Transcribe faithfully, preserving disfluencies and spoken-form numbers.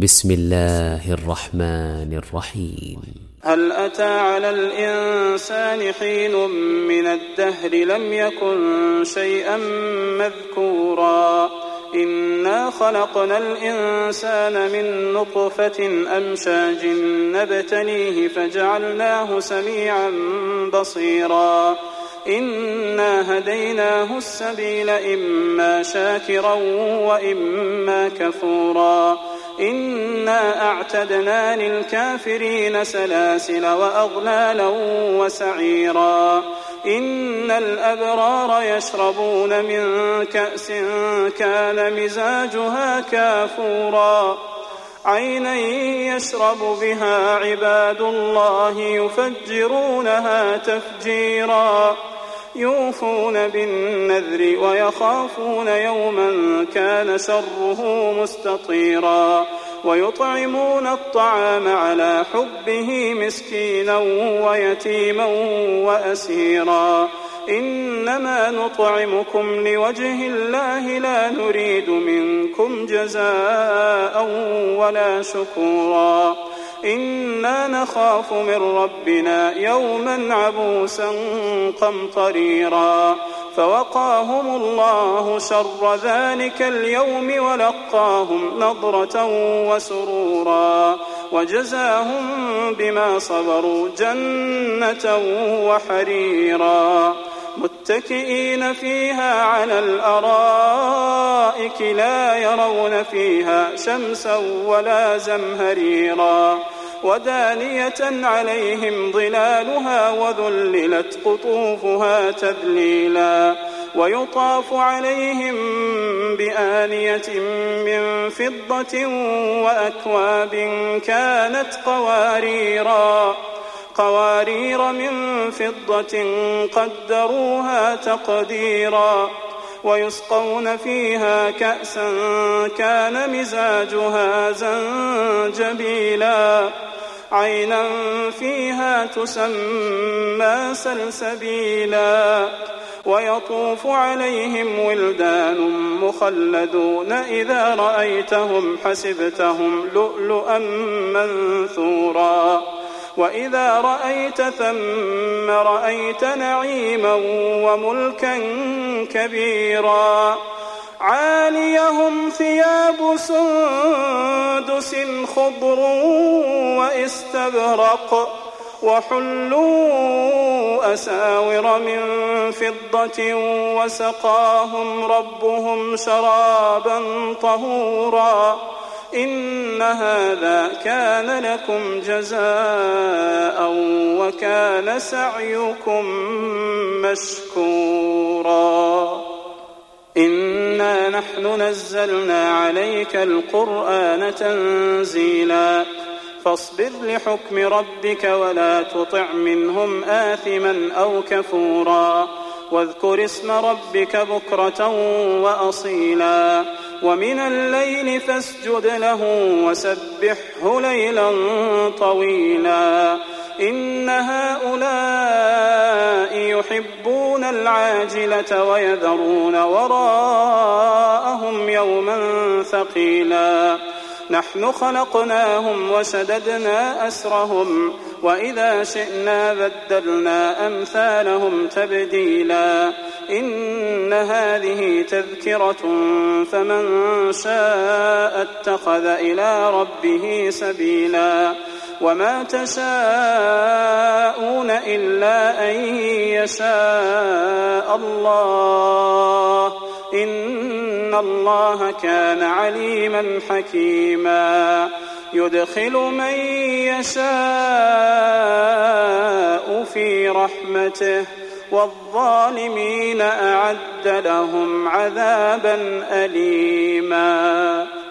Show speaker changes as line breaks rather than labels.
بسم الله الرحمن الرحيم.
هل أتى على الإنسان حين من الدهر لم يكن شيئا مذكورا إنا خلقنا الإنسان من نطفة أمشاج نبتليه فجعلناه سميعا بصيرا إنا هديناه السبيل إما شاكرا وإما كفورا إنا أعتدنا للكافرين سلاسل وأغلالا وسعيرا إن الأبرار يشربون من كأس كان مزاجها كافورا عينا يشرب بها عباد الله يفجرونها تفجيرا يوفون بالنذر ويخافون يوما كان شره مستطيرا ويطعمون الطعام على حبه مسكينا ويتيما وأسيرا إنما نطعمكم لوجه الله لا نريد منكم جزاء ولا شكورا إنا نخاف من ربنا يوما عبوسا قمطريرا فوقاهم الله شر ذلك اليوم ولقاهم نضرة وسرورا وجزاهم بما صبروا جنة وحريرا متكئين فيها على الأرائك لا يرون فيها شمسا ولا زمهريرا ودانية عليهم ظلالها وذللت قطوفها تذليلا ويطاف عليهم بآنية من فضة وأكواب كانت قواريرا قوارير من فضة قدروها تقديرا ويسقون فيها كأسا كان مزاجها زنجبيلا عينا فيها تسمى سلسبيلا ويطوف عليهم ولدان مخلدون إذا رأيتهم حسبتهم لؤلؤا منثورا وإذا رأيت ثم رأيت نعيما وملكا كبيرا عاليهم ثياب سندس خضر واستبرق وحلوا أساور من فضة وسقاهم ربهم شرابا طهورا إن هذا كان لكم جزاء وكان سعيكم مشكورا إنا نحن نزلنا عليك القرآن تنزيلا فاصبر لحكم ربك ولا تطع منهم آثما أو كفورا واذكر اسم ربك بكرة وأصيلا ومن الليل فاسجد له وسبحه ليلا طويلا إن هؤلاء يحبون العاجلة ويذرون وراءهم يوما ثقيلا نحن خلقناهم وشددنا أسرهم وإذا شئنا بدلنا أمثالهم تبديلا إن هذه تذكرة فمن شاء اتخذ إلى ربه سبيلا وما تشاءون إلا أن يشاء الله إن الله كان عليما حكيما يدخل من يشاء في رحمته والظالمين أعد لهم عذابا أليما.